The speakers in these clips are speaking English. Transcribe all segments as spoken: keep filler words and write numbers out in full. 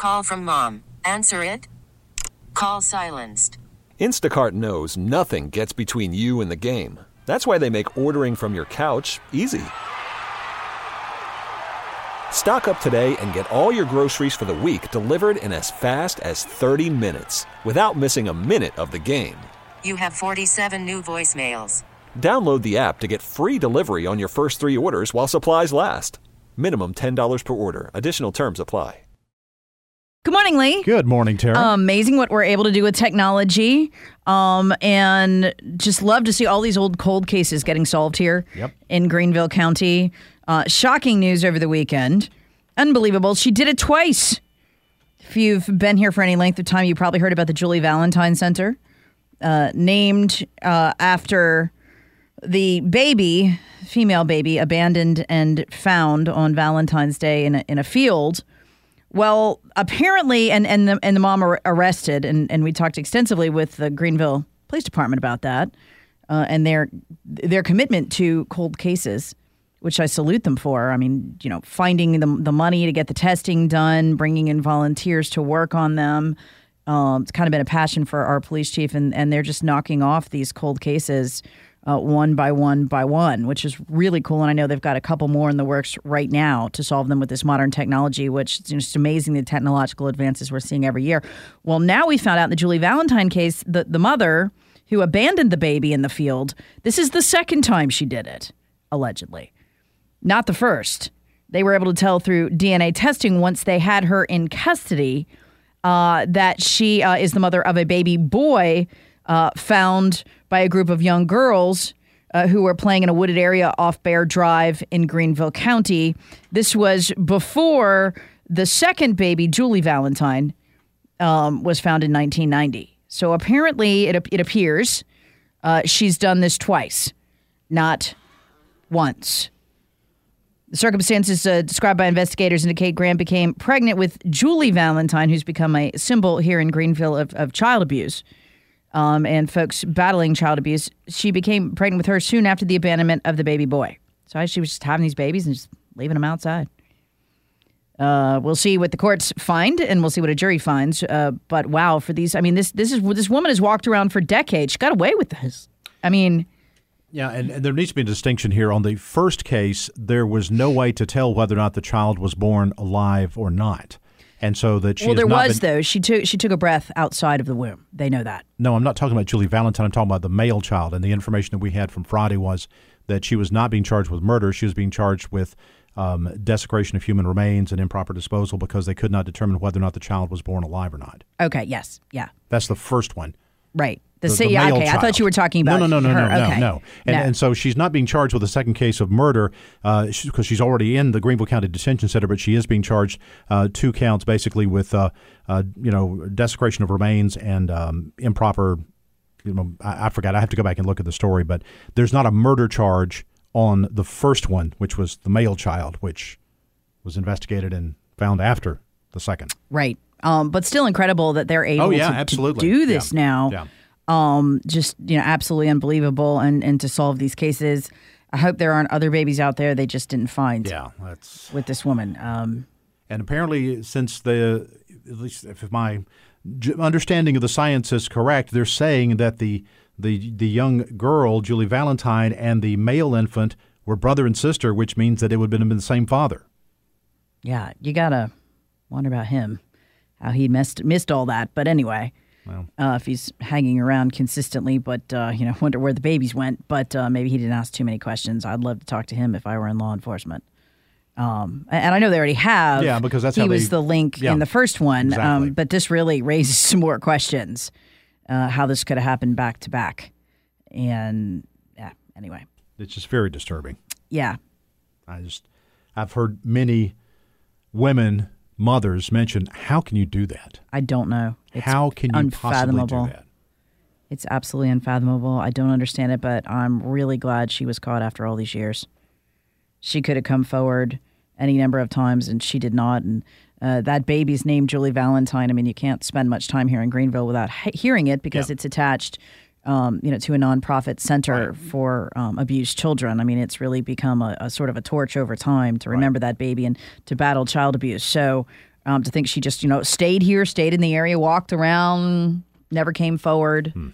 Call from mom. Answer it. Call silenced. Instacart knows nothing gets between you and the game. That's why they make ordering from your couch easy. Stock up today and get all your groceries for the week delivered in as fast as thirty minutes without missing a minute of the game. You have forty-seven new voicemails. Download the app to get free delivery on your first three orders while supplies last. Minimum ten dollars per order. Additional terms apply. Good morning, Lee. Good morning, Tara. Amazing what we're able to do with technology. Um, and just love to see all these old cold cases getting solved here yep. in Greenville County. Uh, shocking news over the weekend. Unbelievable. She did it twice. If you've been here for any length of time, you probably heard about the Julie Valentine Center, uh, named uh, after the baby, female baby, abandoned and found on Valentine's Day in a, in a field. Well, apparently, and, and, the, and the mom are arrested, and, and we talked extensively with the Greenville Police Department about that, uh, and their their commitment to cold cases, which I salute them for. I mean, you know, finding the, the money to get the testing done, bringing in volunteers to work on them. Um, it's kind of been a passion for our police chief, and, and they're just knocking off these cold cases Uh, one by one by one, which is really cool. And I know they've got a couple more in the works right now to solve them with this modern technology, which is just amazing, the technological advances we're seeing every year. Well, now we found out in the Julie Valentine case, the, the mother who abandoned the baby in the field, this is the second time she did it, allegedly. Not the first. They were able to tell through D N A testing once they had her in custody uh, that she uh, is the mother of a baby boy uh, found by a group of young girls uh, who were playing in a wooded area off Bear Drive in Greenville County. This was before the second baby, Julie Valentine, um, was found in nineteen ninety. So apparently it, it appears uh, she's done this twice, not once. The circumstances uh, described by investigators indicate Graham became pregnant with Julie Valentine, who's become a symbol here in Greenville of, of child abuse. Um, and folks battling child abuse. She became pregnant with her soon after the abandonment of the baby boy. So she was just having these babies and just leaving them outside. Uh, we'll see what the courts find, and we'll see what a jury finds. Uh, but wow, for these, I mean, this this is this woman has walked around for decades. She got away with this. I mean, yeah, and, and there needs to be a distinction here. On the first case, there was no way to tell whether or not the child was born alive or not. And so that she well, there was been, though. She took she took a breath outside of the womb. They know that. No, I'm not talking about Julie Valentine. I'm talking about the male child. And the information that we had from Friday was that she was not being charged with murder. She was being charged with um, desecration of human remains and improper disposal because they could not determine whether or not the child was born alive or not. Okay. Yes. Yeah. That's the first one. Right. The, The, the the yeah, male okay. child. I thought you were talking about no, no, no, no, her. no, okay. no, no. And, no. and so she's not being charged with a second case of murder because uh, she's already in the Greenville County Detention Center, but she is being charged uh, two counts basically with, uh, uh, you know, desecration of remains and um, improper, you know, I, I forgot. I have to go back and look at the story, but there's not a murder charge on the first one, which was the male child, which was investigated and found after the second. Right. Um, but still incredible that they're able oh, yeah, to, absolutely. to do this yeah. now. Yeah. Um, just, you know, absolutely unbelievable. And, and to solve these cases, I hope there aren't other babies out there they just didn't find Yeah, that's with this woman. Um, and apparently since the, at least if my j- understanding of the science is correct, they're saying that the, the, the young girl, Julie Valentine, and the male infant were brother and sister, which means that it would have been the same father. yeah, you got to wonder about him, how he missed, missed all that. But anyway. Well, Uh, if he's hanging around consistently, but, uh, you know, wonder where the babies went. But uh, maybe he didn't ask too many questions. I'd love to talk to him if I were in law enforcement. Um, and I know they already have. Yeah, because that's he how was they, the link yeah, in the first one. Exactly. Um, but this really raises some more questions, uh, how this could have happened back to back. And, yeah, anyway. It's just very disturbing. Yeah. I just, I've heard many women, mothers mention, how can you do that? I don't know. It's How can you possibly unfathomable. do that? It's absolutely unfathomable. I don't understand it, but I'm really glad she was caught after all these years. She could have come forward any number of times, and she did not. And uh, that baby's name, Julie Valentine, I mean, you can't spend much time here in Greenville without he- hearing it because Yeah. it's attached um, you know, to a nonprofit center Right. for um, abused children. I mean, it's really become a, a sort of a torch over time to remember right. that baby and to battle child abuse. So Um, to think she just, you know, stayed here, stayed in the area, walked around, never came forward. Hmm.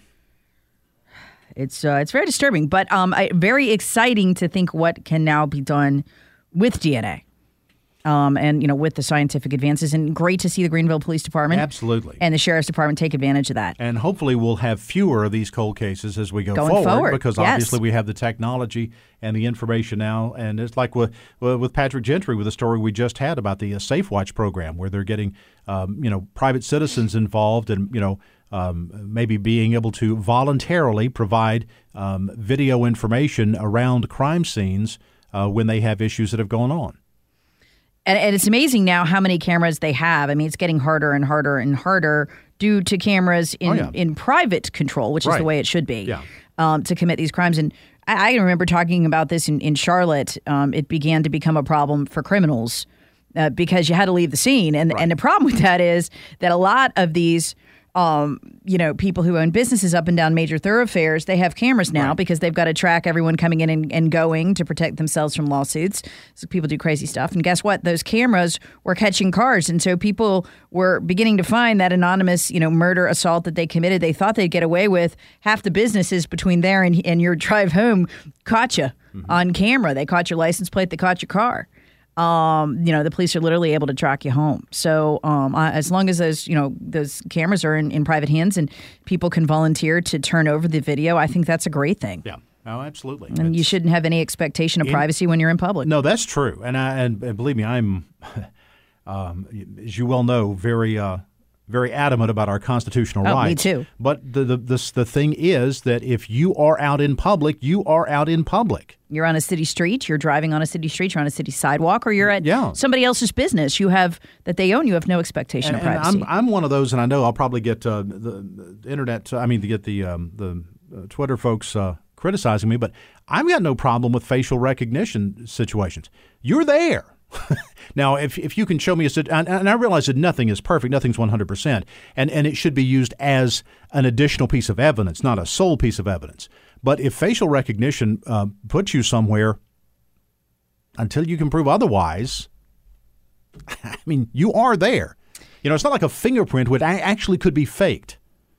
It's uh, it's very disturbing, but um, I, very exciting to think what can now be done with D N A. Um, and, you know, with the scientific advances, and great to see the Greenville Police Department. Absolutely. And the Sheriff's Department take advantage of that. And hopefully we'll have fewer of these cold cases as we go Going forward, forward, because yes. obviously we have the technology and the information now. And it's like with, with Patrick Gentry, with the story we just had about the uh, Safe Watch program, where they're getting, um, you know, private citizens involved and, you know, um, maybe being able to voluntarily provide um, video information around crime scenes uh, when they have issues that have gone on. And, and it's amazing now how many cameras they have. I mean, it's getting harder and harder and harder due to cameras in, oh, yeah. in private control, which right. is the way it should be, yeah. um, to commit these crimes. And I, I remember talking about this in, in Charlotte. Um, it began to become a problem for criminals uh, because you had to leave the scene. And, right. and the problem with that is that a lot of these Um, you know, people who own businesses up and down major thoroughfares, they have cameras now right. because they've got to track everyone coming in and, and going to protect themselves from lawsuits. So people do crazy stuff. And guess what? Those cameras were catching cars. And so people were beginning to find that anonymous, you know, murder assault that they committed, they thought they'd get away with. Half the businesses between there and, and your drive home caught you mm-hmm. on camera. They caught your license plate. They caught your car. Um, you know, the police are literally able to track you home. So um, uh, as long as those, you know, those cameras are in, in private hands and people can volunteer to turn over the video, I think that's a great thing. Yeah. Oh, absolutely. And it's, you shouldn't have any expectation of in, privacy when you're in public. No, that's true. And I and, and believe me, I'm, um, as you well know, very uh, very adamant about our constitutional oh, rights. Me too. But the the the, the thing is that if you are out in public, you are out in public. You're on a city street, you're driving on a city street, you're on a city sidewalk, or you're at yeah. somebody else's business you have that they own. You have no expectation and, of privacy. And I'm, I'm one of those, and I know I'll probably get uh, the, the internet, I mean, to get the, um, the uh, Twitter folks uh, criticizing me, but I've got no problem with facial recognition situations. You're there. Now, if if you can show me a and, and I realize that nothing is perfect, nothing's one hundred percent, and, and it should be used as an additional piece of evidence, not a sole piece of evidence. But if facial recognition uh, puts you somewhere until you can prove otherwise, I mean, you are there. You know, it's not like a fingerprint which actually could be faked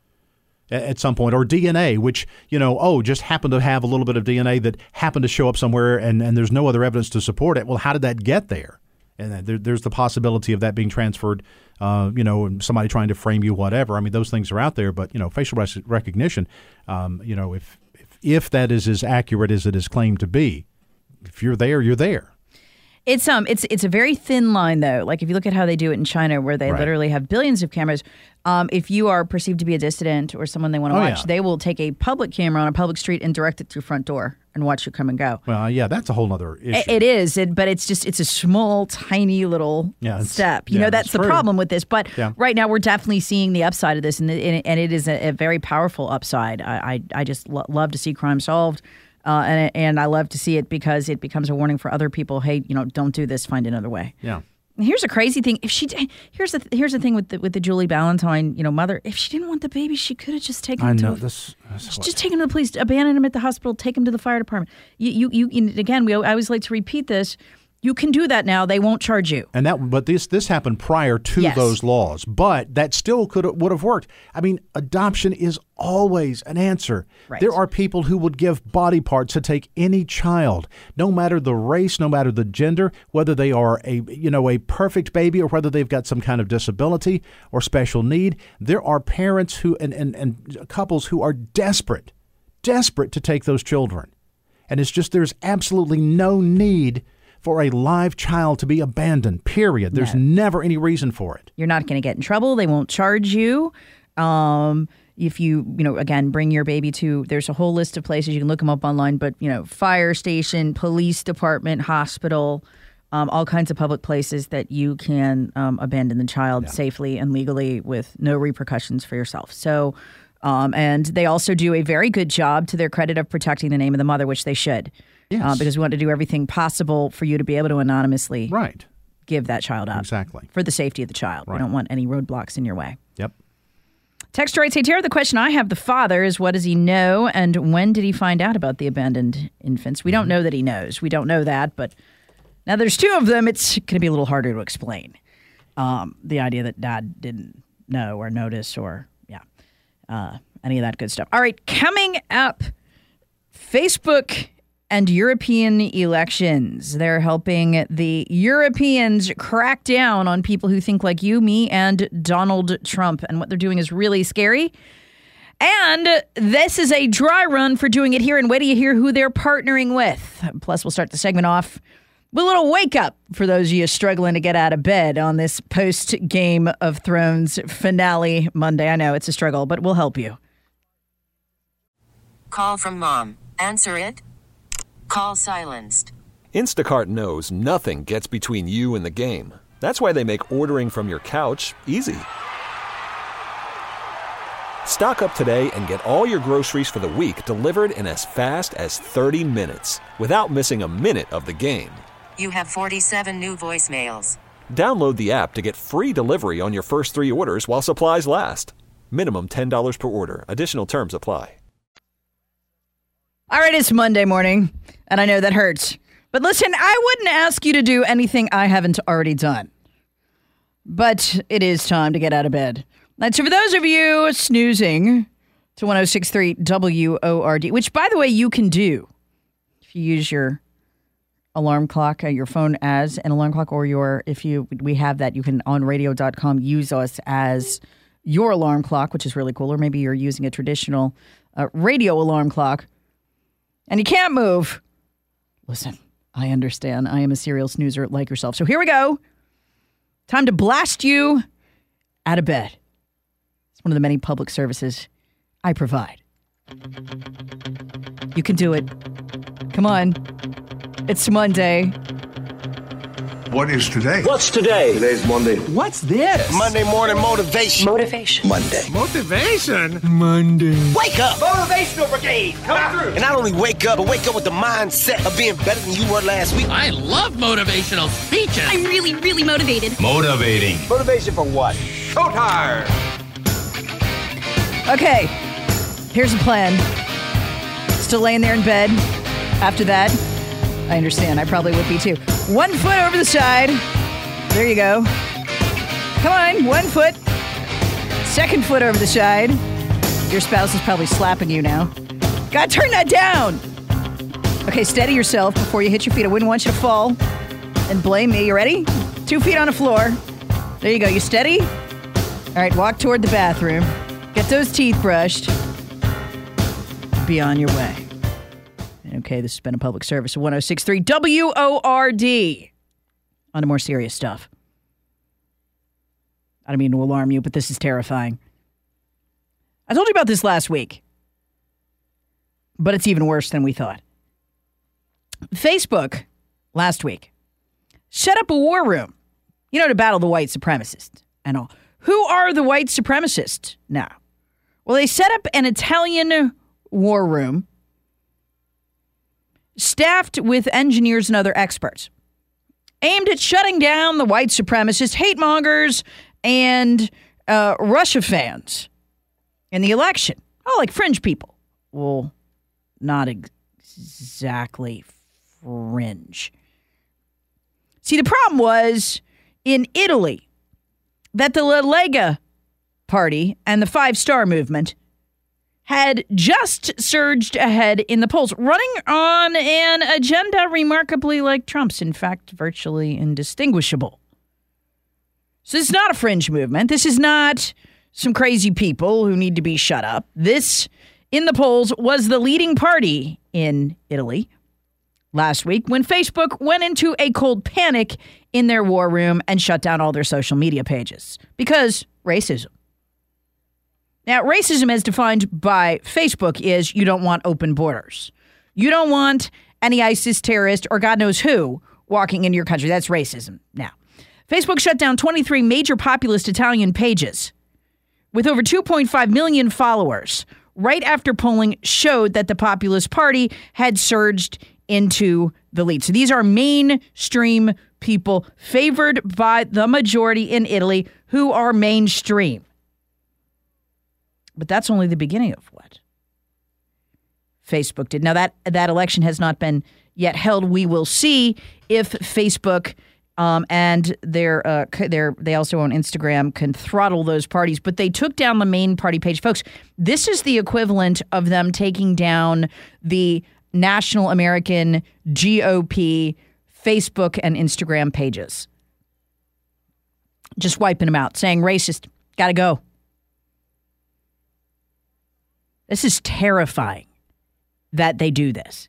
at some point, or D N A, which, you know, oh, just happened to have a little bit of D N A that happened to show up somewhere and, and there's no other evidence to support it. Well, how did that get there? And there, there's the possibility of that being transferred, uh, you know, and somebody trying to frame you, whatever. I mean, those things are out there, but, you know, facial rec- recognition, um, you know, if, if if that is as accurate as it is claimed to be, if you're there, you're there. It's um, it's it's a very thin line though. Like if you look at how they do it in China, where they right. literally have billions of cameras. Um, if you are perceived to be a dissident or someone they want to oh, watch, yeah. they will take a public camera on a public street and direct it to your front door and watch you come and go. Well, yeah, that's a whole other issue. It, it is, it, but it's just it's a small, tiny little yeah, step. You yeah, know, that's the true. problem with this. But yeah. right now, we're definitely seeing the upside of this, and it, and it is a, a very powerful upside. I I, I just lo- love to see crime solved. Uh, and and I love to see it because it becomes a warning for other people. Hey, you know, don't do this. Find another way. Yeah. And here's a crazy thing. If she here's the here's the thing with the, with the Julie Valentine, you know, mother. If she didn't want the baby, she could have just taken I him know to. this. this Just take him to the police, abandon him at the hospital, take him to the fire department. You you you. Again, we I always like to repeat this. You can do that now. They won't charge you. And that, but this this happened prior to yes. those laws. But that still could would have worked. I mean, adoption is always an answer. Right. There are people who would give body parts to take any child, no matter the race, no matter the gender, whether they are a you know a perfect baby or whether they've got some kind of disability or special need. There are parents who and and, and couples who are desperate, desperate to take those children, and it's just there's absolutely no need for a live child to be abandoned, period. There's no. never any reason for it. You're not going to get in trouble. They won't charge you. Um, if you, you know, again, bring your baby to, there's a whole list of places. You can look them up online, but, you know, fire station, police department, hospital, um, all kinds of public places that you can um, abandon the child yeah. safely and legally with no repercussions for yourself. So, um, and they also do a very good job, to their credit, of protecting the name of the mother, which they should. Yes. Uh, because we want to do everything possible for you to be able to anonymously right. give that child up. Exactly. For the safety of the child. Right. We don't want any roadblocks in your way. Yep. Text writes, hey, Tara, the question I have, the father, is what does he know and when did he find out about the abandoned infants? We mm-hmm. don't know that he knows. We don't know that, but now there's two of them. It's going to be a little harder to explain. Um, the idea that dad didn't know or notice or, yeah, uh, any of that good stuff. All right, coming up, Facebook and European elections. They're helping the Europeans crack down on people who think like you, me, and Donald Trump. And what they're doing is really scary. And this is a dry run for doing it here. And wait till you hear who they're partnering with. Plus, we'll start the segment off with a little wake up for those of you struggling to get out of bed on this post Game of Thrones finale Monday. I know it's a struggle, but we'll help you. Call from mom. Answer it. Call silenced. Instacart knows nothing gets between you and the game. That's why they make ordering from your couch easy. Stock up today and get all your groceries for the week delivered in as fast as thirty minutes without missing a minute of the game. You have forty-seven new voicemails. Download the app to get free delivery on your first three orders while supplies last. Minimum ten dollars per order. Additional terms apply. All right, it's Monday morning, and I know that hurts. But listen, I wouldn't ask you to do anything I haven't already done. But it is time to get out of bed. And so for those of you snoozing to one oh six point three W O R D, which, by the way, you can do if you use your alarm clock, uh, your phone as an alarm clock, or your, if you, we have that, you can on radio dot com use us as your alarm clock, which is really cool. Or maybe you're using a traditional uh, radio alarm clock. And you can't move. Listen, I understand. I am a serial snoozer like yourself. So here we go. Time to blast you out of bed. It's one of the many public services I provide. You can do it. Come on. It's Monday. What is today? What's today? Today's Monday. What's this? Monday morning motivation. Motivation. Monday. Motivation? Monday. Wake up! Motivational brigade, come through. And not only wake up, but wake up with the mindset of being better than you were last week. I love motivational speeches. I'm really, really motivated. Motivating. Motivation for what? Showtime. Okay, here's the plan. Still laying there in bed. After that, I understand. I probably would be too. One foot over the side. There you go. Come on, one foot. Second foot over the side. Your spouse is probably slapping you now. Gotta turn that down. Okay, steady yourself before you hit your feet. I wouldn't want you to fall and blame me. You ready? Two feet on the floor. There you go. You steady? All right, walk toward the bathroom. Get those teeth brushed. Be on your way. Okay, this has been a public service of one oh six point three W O R D. On to more serious stuff. I don't mean to alarm you, but this is terrifying. I told you about this last week, but it's even worse than we thought. Facebook, last week, set up a war room, you know, to battle the white supremacists and all. Who are the white supremacists now? Well, they set up an Italian war room staffed with engineers and other experts, aimed at shutting down the white supremacist hate mongers and uh, Russia fans in the election. Oh, like fringe people. Well, not ex- exactly fringe. See, the problem was in Italy that the La Lega Party and the Five Star Movement had just surged ahead in the polls, running on an agenda remarkably like Trump's, in fact, virtually indistinguishable. So this is not a fringe movement. This is not some crazy people who need to be shut up. This, in the polls, was the leading party in Italy last week when Facebook went into a cold panic in their war room and shut down all their social media pages because racism. Now, racism as defined by Facebook is you don't want open borders. You don't want any ISIS terrorist or God knows who walking into your country. That's racism. Now, Facebook shut down twenty-three major populist Italian pages with over two point five million followers right after polling showed that the Populist Party had surged into the lead. So these are mainstream people favored by the majority in Italy who are mainstream. But that's only the beginning of what Facebook did. Now, that, that election has not been yet held. We will see if Facebook Um, and they're, uh, they're, they also on Instagram can throttle those parties. But they took down the main party page. Folks, this is the equivalent of them taking down the National American G O P Facebook and Instagram pages. Just wiping them out, saying racist, gotta go. This is terrifying that they do this.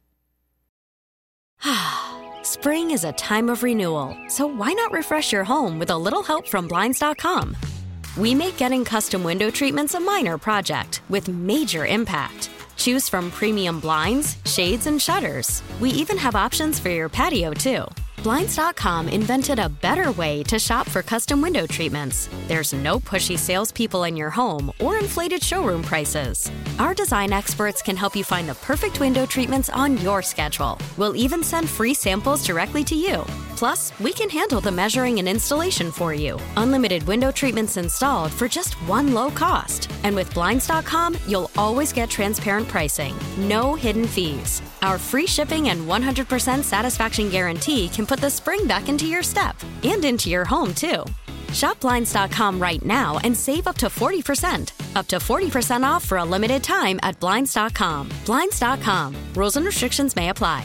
Spring is a time of renewal, so why not refresh your home with a little help from Blinds dot com? We make getting custom window treatments a minor project with major impact. Choose from premium blinds, shades, and shutters. We even have options for your patio, too. Blinds dot com invented a better way to shop for custom window treatments. There's no pushy salespeople in your home or inflated showroom prices. Our design experts can help you find the perfect window treatments on your schedule. We'll even send free samples directly to you. Plus, we can handle the measuring and installation for you. Unlimited window treatments installed for just one low cost. And with Blinds dot com, you'll always get transparent pricing. No hidden fees. Our free shipping and one hundred percent satisfaction guarantee can put the spring back into your step and into your home, too. Shop Blinds dot com right now and save up to forty percent. Up to forty percent off for a limited time at Blinds dot com. Blinds dot com. Rules and restrictions may apply.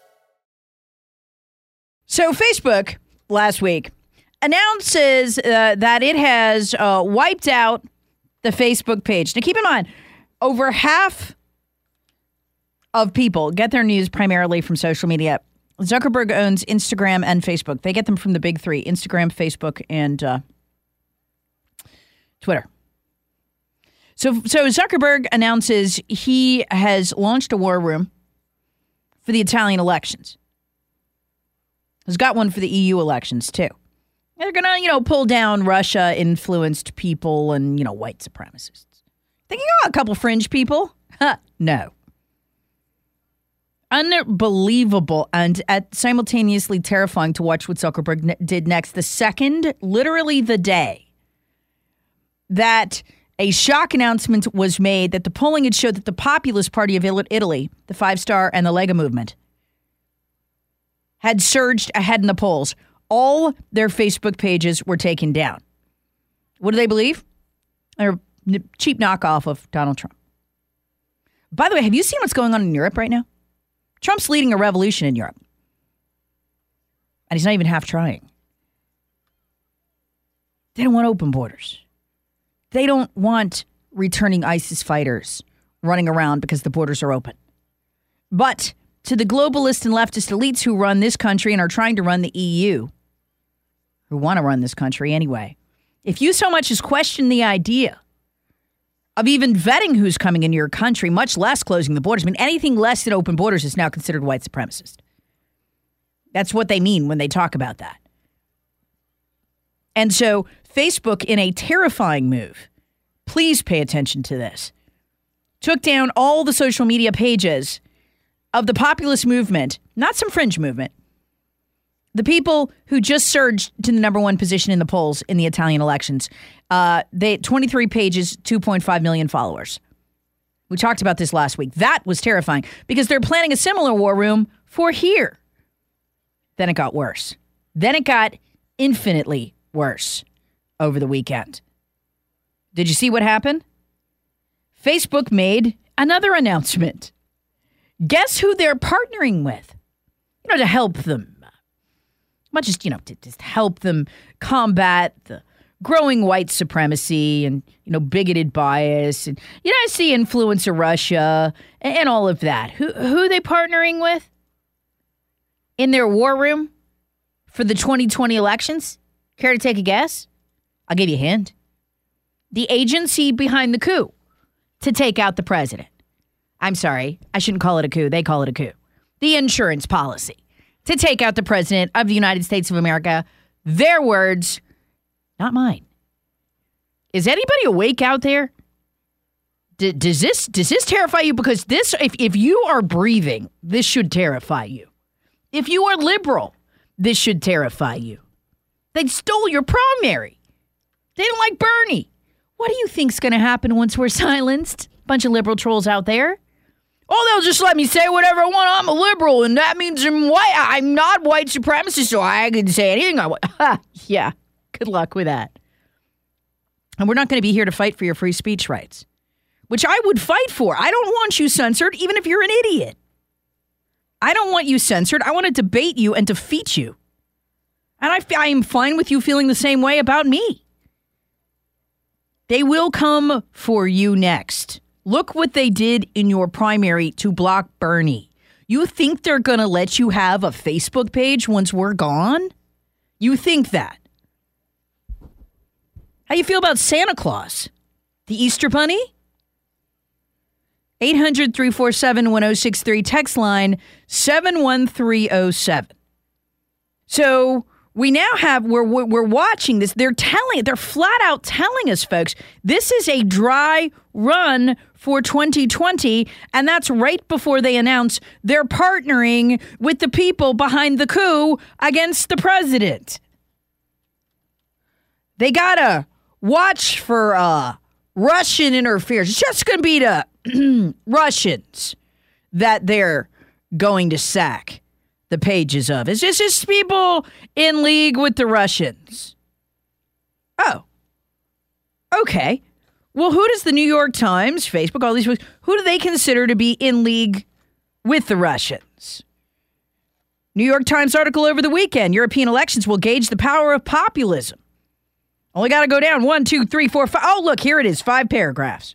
So Facebook last week announces uh, that it has uh, wiped out the Facebook page. Now, keep in mind, over half of people get their news primarily from social media. Zuckerberg owns Instagram and Facebook. They get them from the big three, Instagram, Facebook, and uh, Twitter. So, so Zuckerberg announces he has launched a war room for the Italian elections. He's got one for the E U elections, too. They're going to, you know, pull down Russia-influenced people and, you know, white supremacists. Thinking, oh, a couple fringe people? Huh, no. Unbelievable and at simultaneously terrifying to watch what Zuckerberg ne- did next. The second, literally the day, that a shock announcement was made that the polling had showed that the Populist Party of Italy, the Five Star and the Lega movement, had surged ahead in the polls. All their Facebook pages were taken down. What do they believe? They're a cheap knockoff of Donald Trump. By the way, have you seen what's going on in Europe right now? Trump's leading a revolution in Europe. And he's not even half trying. They don't want open borders. They don't want returning ISIS fighters running around because the borders are open. But to the globalist and leftist elites who run this country and are trying to run the E U, who want to run this country anyway, if you so much as question the idea of even vetting who's coming into your country, much less closing the borders, I mean, anything less than open borders is now considered white supremacist. That's what they mean when they talk about that. And so Facebook, in a terrifying move, please pay attention to this, took down all the social media pages of the populist movement, not some fringe movement, the people who just surged to the number one position in the polls in the Italian elections. Uh, they twenty-three pages, two point five million followers. We talked about this last week. That was terrifying because they're planning a similar war room for here. Then it got worse. Then it got infinitely worse over the weekend. Did you see what happened? Facebook made another announcement. Guess who they're partnering with? You know, to help them. Not just, you know, to just help them combat the growing white supremacy and, you know, bigoted bias and, you know, see influence of Russia and, and all of that. Who who are they partnering with in their war room for the twenty twenty elections? Care to take a guess? I'll give you a hint. The agency behind the coup to take out the president. I'm sorry, I shouldn't call it a coup. They call it a coup. The insurance policy to take out the president of the United States of America. Their words, not mine. Is anybody awake out there? D- does this does this terrify you? Because this, if, if you are breathing, this should terrify you. If you are liberal, this should terrify you. They stole your primary. They don't like Bernie. What do you think's going to happen once we're silenced? Bunch of liberal trolls out there. Oh, they'll just let me say whatever I want. I'm a liberal, and that means I'm white. I'm not white supremacist, so I can say anything I want. Yeah, good luck with that. And we're not going to be here to fight for your free speech rights, which I would fight for. I don't want you censored, even if you're an idiot. I don't want you censored. I want to debate you and defeat you. And I, I am fine with you feeling the same way about me. They will come for you next. Look what they did in your primary to block Bernie. You think they're going to let you have a Facebook page once we're gone? You think that? How you feel about Santa Claus? The Easter Bunny? eight hundred, three four seven, one oh six three. Text line seven one three oh seven. So we now have, we're, we're watching this. They're telling, they're flat out telling us, folks, this is a dry run for twenty twenty, and that's right before they announce they're partnering with the people behind the coup against the president. They gotta watch for uh, Russian interference. It's just going to be the Russians that they're going to sack the pages of. It's just, just people in league with the Russians. Oh, okay. Well, who does the New York Times, Facebook, all these folks, who do they consider to be in league with the Russians? New York Times article over the weekend. European elections will gauge the power of populism. Only got to go down one, two, three, four, five. Oh, look, here it is. Five paragraphs.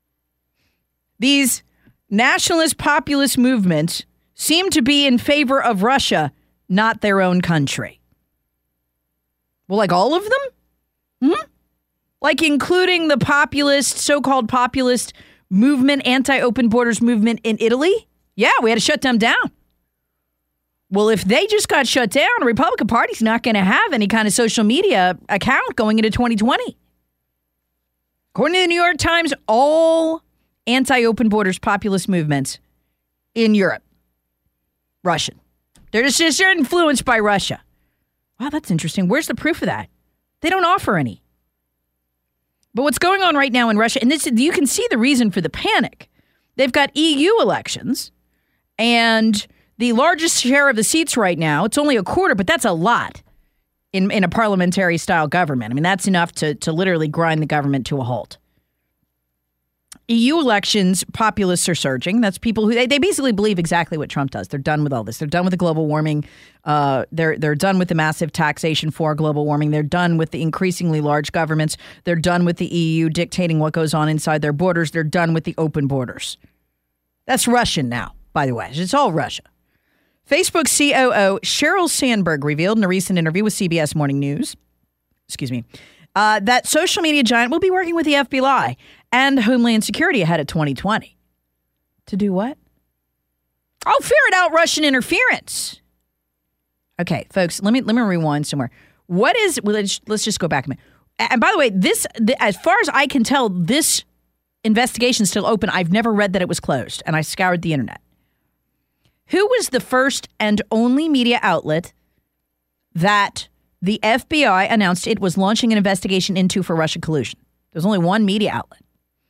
These nationalist populist movements seem to be in favor of Russia, not their own country. Well, like all of them? Hmm? Like including the populist, so-called populist movement, anti-open borders movement in Italy? Yeah, we had to shut them down. Well, if they just got shut down, the Republican Party's not going to have any kind of social media account going into twenty twenty. According to the New York Times, all anti-open borders populist movements in Europe, Russian. They're just, just they're influenced by Russia. Wow, that's interesting. Where's the proof of that? They don't offer any. But what's going on right now in Russia, and this you can see the reason for the panic. They've got E U elections, and the largest share of the seats right now, it's only a quarter, but that's a lot in, in a parliamentary-style government. I mean, that's enough to, to literally grind the government to a halt. E U elections, populists are surging. That's people who, they, they basically believe exactly what Trump does. They're done with all this. They're done with the global warming. Uh, they're, they're done with the massive taxation for global warming. They're done with the increasingly large governments. They're done with the E U dictating what goes on inside their borders. They're done with the open borders. That's Russian now, by the way. It's all Russia. Facebook C O O Sheryl Sandberg revealed in a recent interview with C B S Morning News, excuse me, uh, that social media giant will be working with the F B I and Homeland Security ahead of twenty twenty. To do what? Oh, ferret out Russian interference. Okay, folks, let me let me rewind somewhere. What is, well, let's, let's just go back a minute. And by the way, this, the, as far as I can tell, this investigation is still open. I've never read that it was closed, and I scoured the internet. Who was the first and only media outlet that the F B I announced it was launching an investigation into for Russian collusion? There's only one media outlet.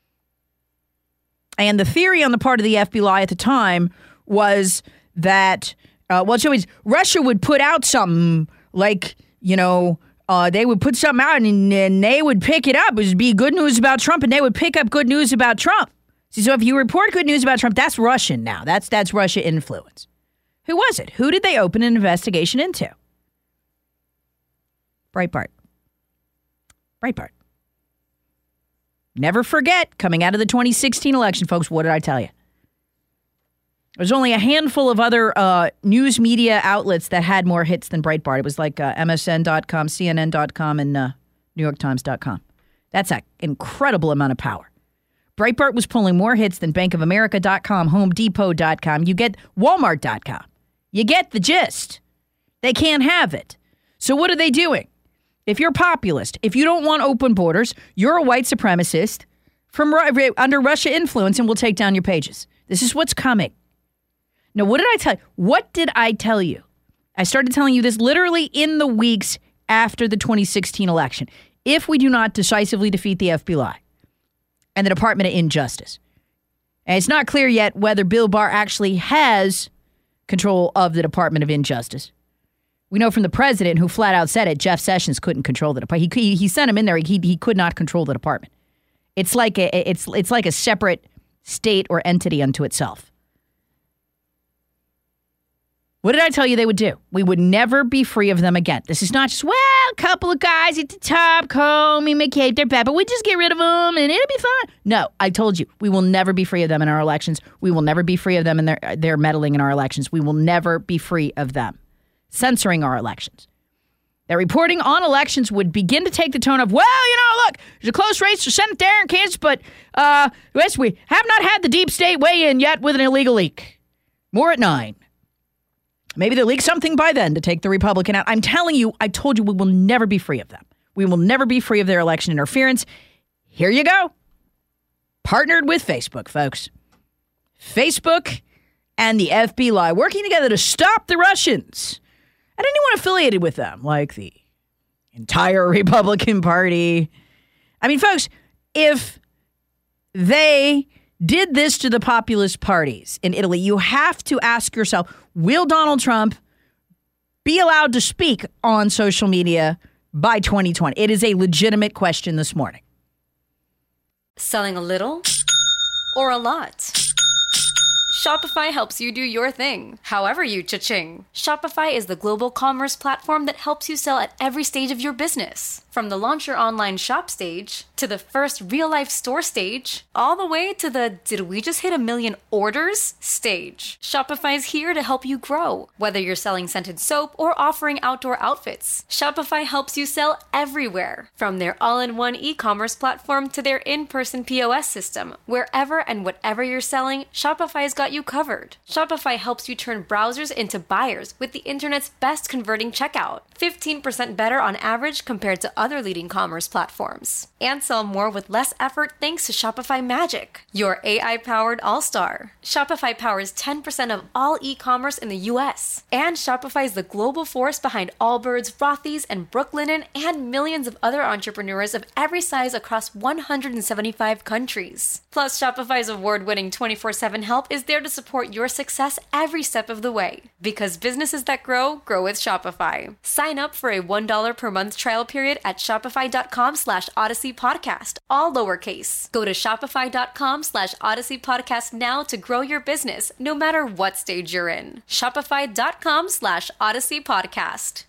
And the theory on the part of the F B I at the time was that, uh, well, it's always Russia would put out something like, you know, uh, they would put something out and, and they would pick it up. It would be good news about Trump, and they would pick up good news about Trump. See, so if you report good news about Trump, that's Russian now. That's that's Russia influence. Who was it? Who did they open an investigation into? Breitbart. Breitbart. Never forget, coming out of the twenty sixteen election, folks, what did I tell you? There's only a handful of other uh, news media outlets that had more hits than Breitbart. It was like uh, M S N dot com, C N N dot com, and uh, New York Times dot com. That's an incredible amount of power. Breitbart was pulling more hits than Bank of America dot com, Home Depot dot com. You get Walmart dot com. You get the gist. They can't have it. So what are they doing? If you're populist, if you don't want open borders, you're a white supremacist from under Russia influence, and we'll take down your pages. This is what's coming. Now, what did I tell you? What did I tell you? I started telling you this literally in the weeks after the twenty sixteen election. If we do not decisively defeat the F B I and the Department of Injustice, And it's not clear yet whether Bill Barr actually has control of the Department of Injustice. We know from the president, who flat out said it, Jeff Sessions couldn't control the department. He, he sent him in there. He, he could not control the department. It's like a, it's it's like a separate state or entity unto itself. What did I tell you they would do? We would never be free of them again. This is not just, well, a couple of guys at the top, Comey, McCabe, they're bad, but we just get rid of them and it'll be fine. No, I told you, we will never be free of them in our elections. We will never be free of them in their, their meddling in our elections. We will never be free of them censoring our elections. Their reporting on elections would begin to take the tone of, well, you know, look, there's a close race for Senate there in Kansas, but uh, yes, we have not had the deep state weigh in yet with an illegal leak. More at nine. Maybe they'll leak something by then to take the Republican out. I'm telling you, I told you we will never be free of them. We will never be free of their election interference. Here you go. Partnered with Facebook, folks. Facebook and the F B I working together to stop the Russians and anyone affiliated with them, like the entire Republican Party. I mean, folks, if they did this to the populist parties in Italy, you have to ask yourself, will Donald Trump be allowed to speak on social media by twenty twenty? It is a legitimate question this morning. Selling a little or a lot? Shopify helps you do your thing, however you cha-ching. Shopify is the global commerce platform that helps you sell at every stage of your business. From the launch your online shop stage, to the first real-life store stage, all the way to the did we just hit a million orders stage. Shopify is here to help you grow. Whether you're selling scented soap or offering outdoor outfits, Shopify helps you sell everywhere. From their all-in-one e-commerce platform to their in-person P O S system, wherever and whatever you're selling, Shopify's got you covered. Shopify helps you turn browsers into buyers with the internet's best converting checkout. fifteen percent better on average compared to other leading commerce platforms. And sell more with less effort thanks to Shopify Magic, your A I-powered all-star. Shopify powers ten percent of all e-commerce in the U S. And Shopify is the global force behind Allbirds, Rothy's, and Brooklinen, and millions of other entrepreneurs of every size across one hundred seventy-five countries. Plus, Shopify's award-winning twenty-four seven help is there to support your success every step of the way. Because businesses that grow, grow with Shopify. Sign up for a one dollar per month trial period at shopify.com slash Odyssey Podcast, all lowercase. Go to shopify.com slash Odyssey Podcast now to grow your business, no matter what stage you're in. Shopify.com slash Odyssey Podcast.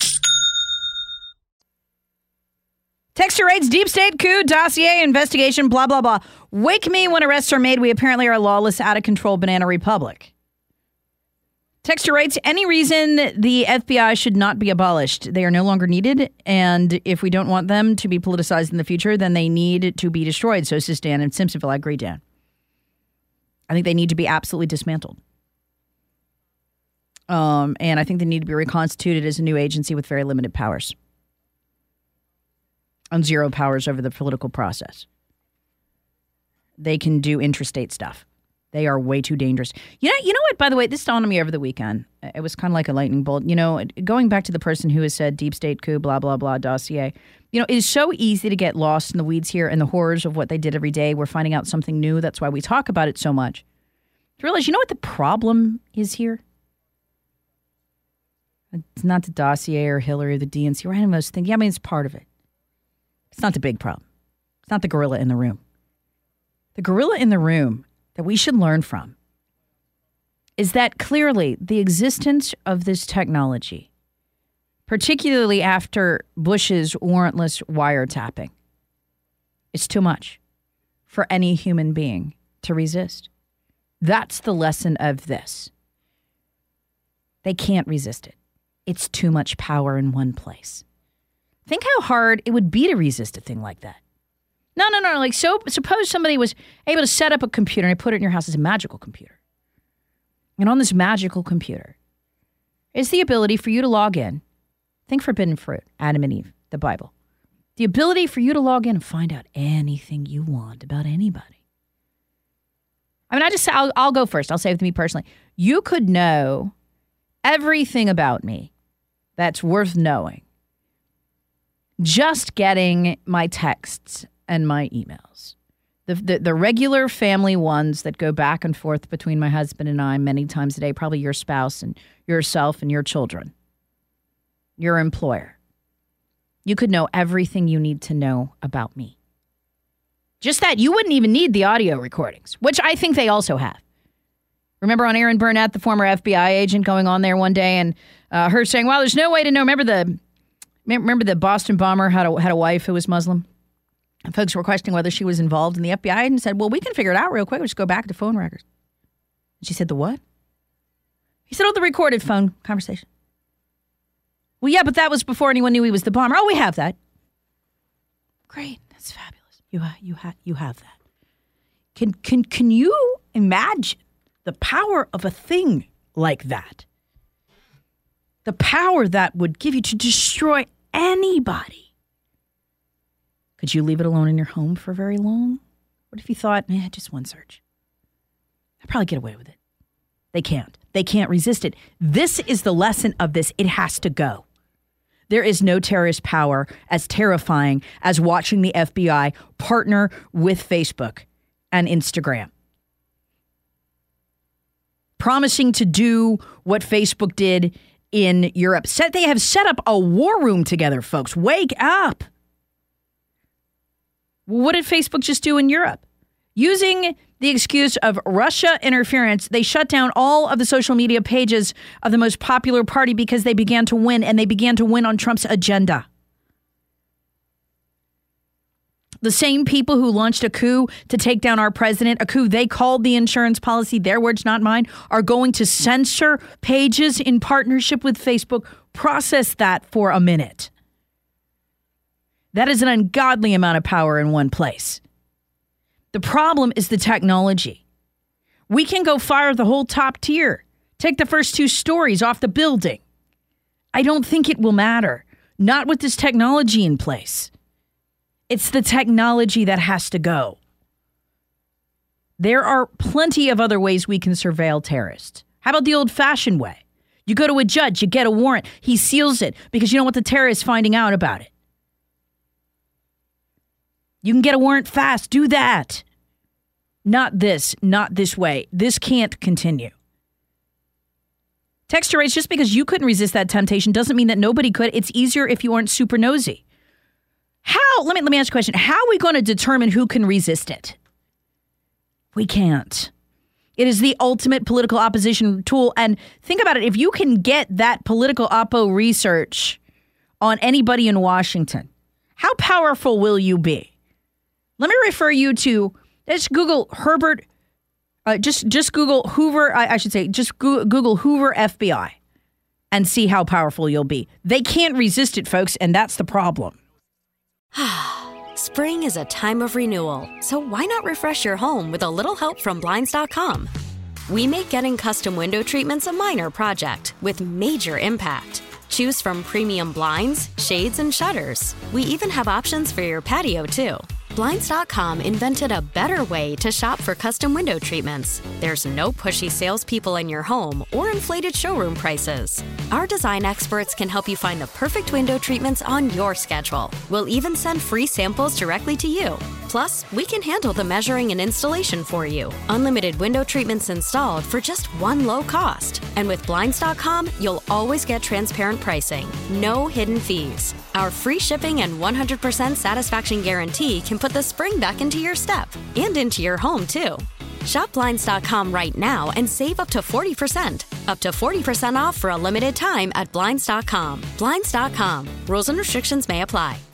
Texture raids, deep state coup, dossier, investigation, blah, blah, blah. Wake me when arrests are made. We apparently are a lawless, out-of-control banana republic. Texture rates, any reason the F B I should not be abolished. They are no longer needed, and if we don't want them to be politicized in the future, then they need to be destroyed. So says Dan in Simpsonville. I agree, Dan. I think they need to be absolutely dismantled. Um, and I think they need to be reconstituted as a new agency with very limited powers. And zero powers over the political process. They can do intrastate stuff. They are way too dangerous. You know, you know what, by the way, this dawned on me over the weekend. It was kind of like a lightning bolt. You know, going back to the person who has said deep state coup, blah, blah, blah, dossier. You know, it is so easy to get lost in the weeds here and the horrors of what they did every day. We're finding out something new. That's why we talk about it so much. To realize, you know what the problem is here? It's not the dossier or Hillary or the D N C or any of those things. Yeah, I mean, it's part of it. It's not the big problem. It's not the gorilla in the room. The gorilla in the room that we should learn from is that clearly the existence of this technology, particularly after Bush's warrantless wiretapping, is too much for any human being to resist. That's the lesson of this. They can't resist it. It's too much power in one place. Think how hard it would be to resist a thing like that. No, no, no. Like, so suppose somebody was able to set up a computer and put it in your house as a magical computer. And on this magical computer is the ability for you to log in. Think forbidden fruit, Adam and Eve, the Bible. The ability for you to log in and find out anything you want about anybody. I mean, I just, I'll, I'll go first. I'll say with me personally. You could know everything about me that's worth knowing. Just getting my texts and my emails. The, the the regular family ones that go back and forth between my husband and I many times a day, probably your spouse and yourself and your children, your employer. You could know everything you need to know about me. Just that, you wouldn't even need the audio recordings, which I think they also have. Remember on Aaron Burnett, the former F B I agent, going on there one day and uh, her saying, well, there's no way to know. Remember the remember the Boston bomber had a, had a wife who was Muslim? And folks were questioning whether she was involved in the F B I and said, well, we can figure it out real quick. We'll just go back to phone records. And she said, the what? He said, oh, the recorded phone conversation. Well, yeah, but that was before anyone knew he was the bomber. Oh, we have that. Great. That's fabulous. You, ha- you, ha- you have that. Can, can, can you imagine the power of a thing like that? The power that would give you to destroy anybody. Could you leave it alone in your home for very long? What if you thought, eh, just one search? I'd probably get away with it. They can't. They can't resist it. This is the lesson of this. It has to go. There is no terrorist power as terrifying as watching the F B I partner with Facebook and Instagram. Promising to do what Facebook did in Europe. They have set up a war room together, folks. Wake up. What did Facebook just do in Europe? Using the excuse of Russia interference, they shut down all of the social media pages of the most popular party because they began to win, and they began to win on Trump's agenda. The same people who launched a coup to take down our president, a coup they called the insurance policy, their words, not mine, are going to censor pages in partnership with Facebook. Process that for a minute. That is an ungodly amount of power in one place. The problem is the technology. We can go fire the whole top tier. Take the first two stories off the building. I don't think it will matter. Not with this technology in place. It's the technology that has to go. There are plenty of other ways we can surveil terrorists. How about the old-fashioned way? You go to a judge, you get a warrant, he seals it because you don't want the terrorists finding out about it. You can get a warrant fast. Do that. Not this. Not this way. This can't continue. Texture rates, just because you couldn't resist that temptation doesn't mean that nobody could. It's easier if you aren't super nosy. How? Let me, let me ask you a question. How are we going to determine who can resist it? We can't. It is the ultimate political opposition tool. And think about it. If you can get that political oppo research on anybody in Washington, how powerful will you be? Let me refer you to, just Google Herbert, uh, just just Google Hoover, I, I should say, just Google, Google Hoover F B I and see how powerful you'll be. They can't resist it, folks, and that's the problem. Spring is a time of renewal, so why not refresh your home with a little help from Blinds dot com? We make getting custom window treatments a minor project with major impact. Choose from premium blinds, shades, and shutters. We even have options for your patio, too. Blinds dot com invented a better way to shop for custom window treatments. There's no pushy salespeople in your home or inflated showroom prices. Our design experts can help you find the perfect window treatments on your schedule. We'll even send free samples directly to you. Plus, we can handle the measuring and installation for you. Unlimited window treatments installed for just one low cost. And with Blinds dot com, you'll always get transparent pricing. No hidden fees. Our free shipping and one hundred percent satisfaction guarantee can put the spring back into your step and into your home, too. Shop Blinds dot com right now and save up to forty percent. Up to forty percent off for a limited time at Blinds dot com. Blinds dot com. Rules and restrictions may apply.